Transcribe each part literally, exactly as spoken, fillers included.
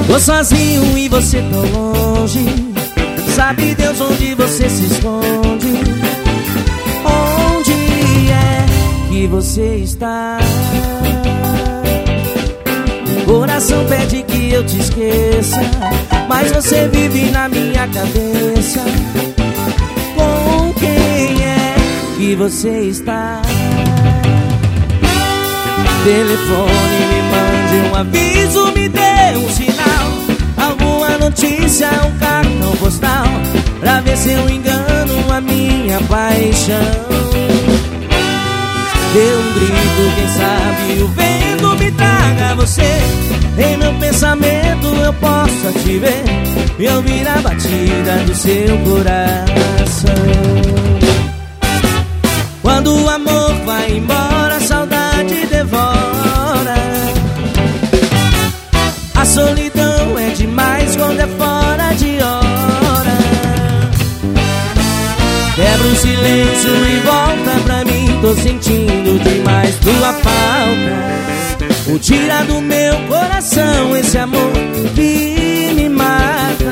Tô sozinho e você tão longe. Sabe Deus onde você se esconde? Onde é que você está? Coração pede que eu te esqueça, mas você vive na minha cabeça. Com quem é que você está? Telefone, me mande um aviso, me dê um sinal, alguma notícia, um cartão postal, pra ver se eu engano a minha paixão. Dê um grito, quem sabe o vento me traga você. Em meu pensamento eu possa te ver e ouvir a batida do seu coração. Quando o amor vai embora, a saudade devora. A solidão é demais quando é fora de hora. Quebra o silêncio e volta pra mim. Tô sentindo demais tua falta. O tira do meu coração esse amor que me mata.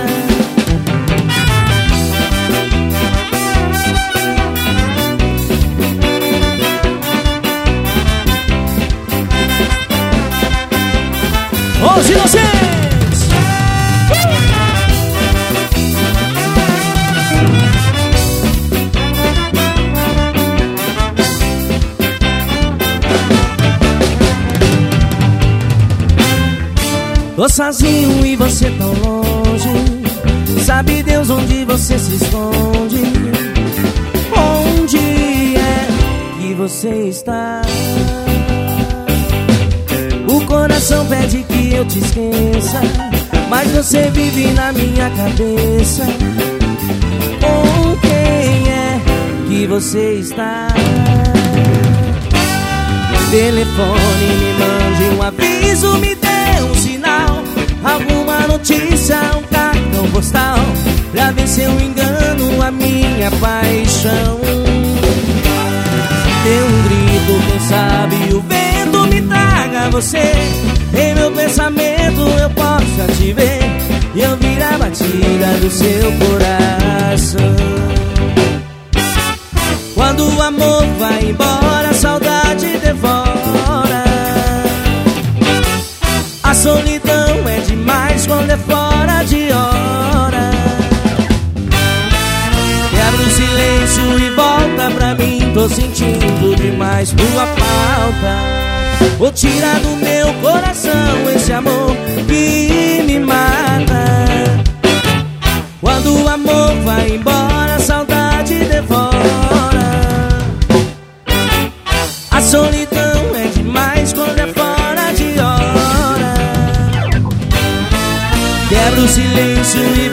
Os inocentes! Tô sozinho e você tão longe. Sabe Deus onde você se esconde? Onde é que você está? O coração pede que eu te esqueça, mas você vive na minha cabeça. Com quem é que você está? Telefone, me mande um aviso, me dê um sinal, alguma notícia, um cartão postal, pra ver se eu engano a minha paixão. Dê um grito, quem sabe o vento me traga você. Em meu pensamento eu possa te ver e ouvir a batida do seu coração. Quando o amor vai embora, a saudade devora. A solidão é demais quando é fora de hora. Quebra o silêncio e volta pra mim. Tô sentindo demais tua falta. Vou tirar do meu coração esse amor que me mata. Quando o amor vai embora, a saudade devora. A solidão é demais quando é fora de hora. Quebra o silêncio e